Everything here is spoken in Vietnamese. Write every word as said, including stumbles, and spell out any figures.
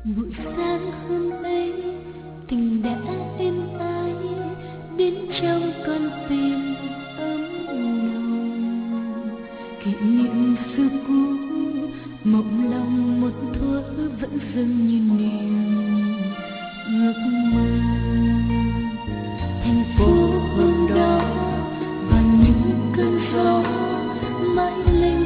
buổi sáng hôm ấy tình đã êm ái đến trong con tim ấm nồng. Kỷ niệm xưa cũ mộng lòng một thuở vẫn dâng như niềm ước mơ. Thành phố hôm đó và những cơn gió mãi lên